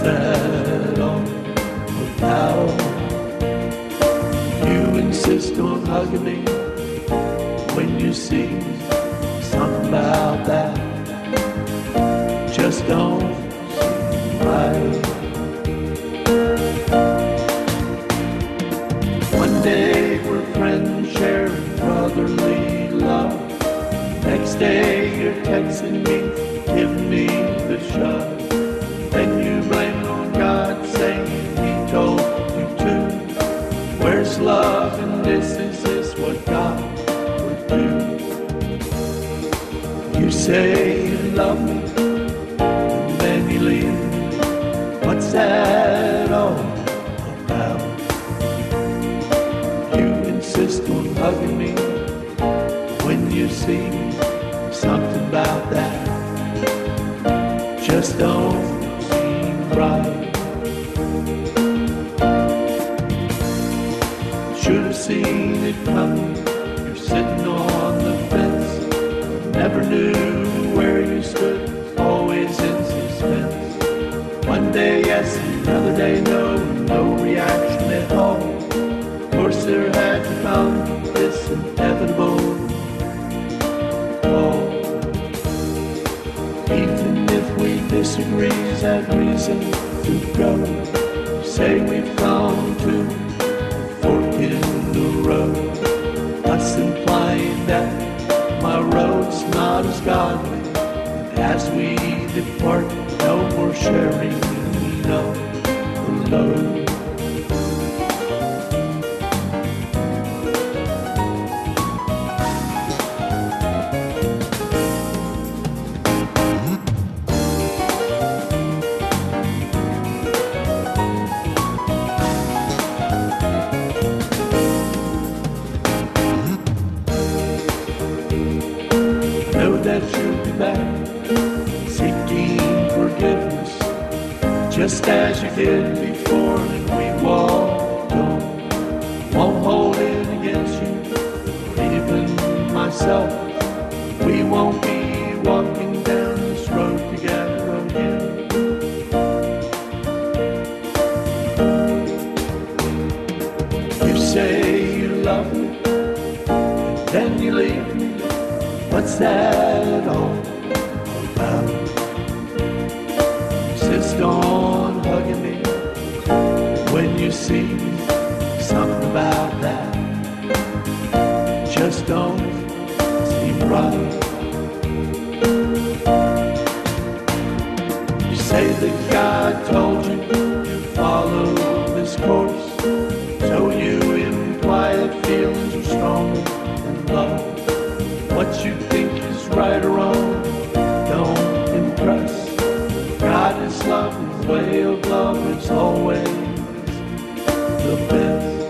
that all about? You insist on hugging me when you see something about that just don't seem right. One day we're friends sharing brotherly love. Next day you're texting me, giving me the shove. Then you blame it on God, saying He told you to. Where's love in this? Is this what God would do? You say you love me, and then you leave. What's that all about? You insist on hugging me when you see something about that just don't seem right. Should have seen it coming. You're sitting on the fence. Never knew where you stood. Always in suspense. One day yes, another day no. No reaction at all. Of course there had to come this inevitable fall. Even if we disagree, is that reason to go? Say we've come to a fork in the road. Us implying that my road's not as godly. And as we depart, no more sharing, no the load. That you'll be back seeking forgiveness, just as you did before, and we walked on. Won't hold it against you, or even myself. We won't be walking down this road together again. You say you love me, and then you leave me. What's that all about? Insist on hugging me when you see something about that just don't seem right. You say that God told you to follow this course, so you imply that feelings are stronger than love. What you think is right or wrong don't impress. God is love, His way of love is always the best.